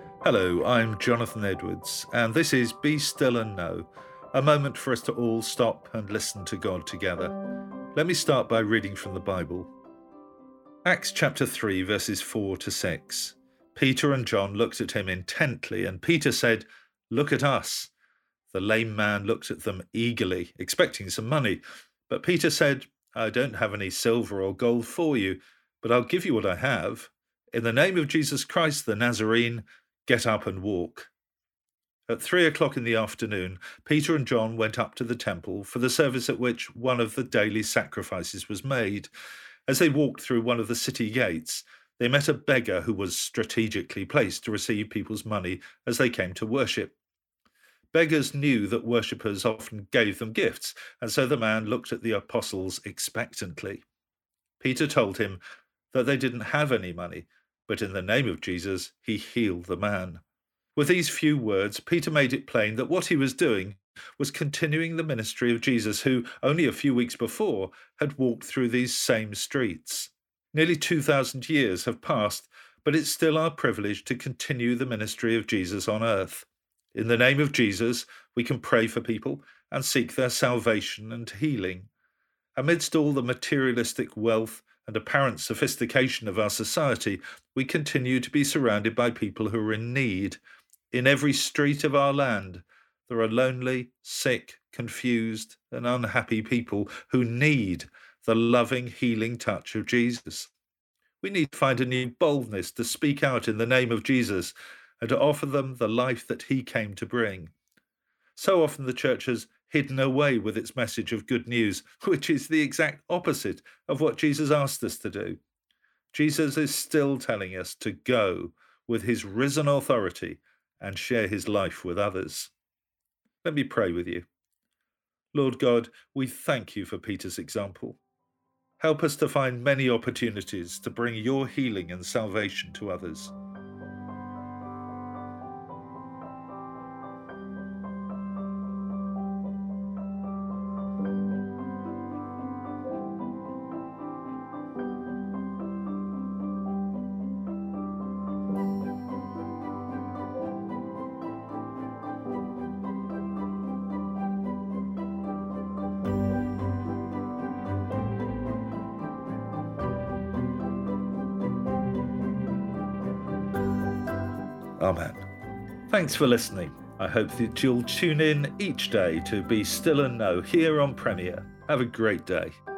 Hello, I'm Jonathan Edwards, and this is Be Still and Know, a moment for us to all stop and listen to God together. Let me start by reading from the Bible. Acts chapter 3, verses 4 to 6. Peter and John looked at him intently, and Peter said, "Look at us." The lame man looked at them eagerly, expecting some money. But Peter said, "I don't have any silver or gold for you, but I'll give you what I have. In the name of Jesus Christ the Nazarene, get up and walk." At 3 o'clock in the afternoon, Peter and John went up to the temple for the service at which one of the daily sacrifices was made. As they walked through one of the city gates, they met a beggar who was strategically placed to receive people's money as they came to worship. Beggars knew that worshippers often gave them gifts, and so the man looked at the apostles expectantly. Peter told him that they didn't have any money, but in the name of Jesus, he healed the man. With these few words, Peter made it plain that what he was doing was continuing the ministry of Jesus, who, only a few weeks before, had walked through these same streets. Nearly 2,000 years have passed, but it's still our privilege to continue the ministry of Jesus on earth. In the name of Jesus, we can pray for people and seek their salvation and healing. Amidst all the materialistic wealth and apparent sophistication of our society, we continue to be surrounded by people who are in need. In every street of our land, there are lonely, sick, confused, and unhappy people who need the loving, healing touch of Jesus. We need to find a new boldness to speak out in the name of Jesus and to offer them the life that he came to bring. So often the church has hidden away with its message of good news, which is the exact opposite of what Jesus asked us to do. Jesus is still telling us to go with his risen authority and share his life with others. Let me pray with you. Lord God, we thank you for Peter's example. Help us to find many opportunities to bring your healing and salvation to others. Amen. Thanks for listening. I hope that you'll tune in each day to Be Still and Know here on Premier. Have a great day.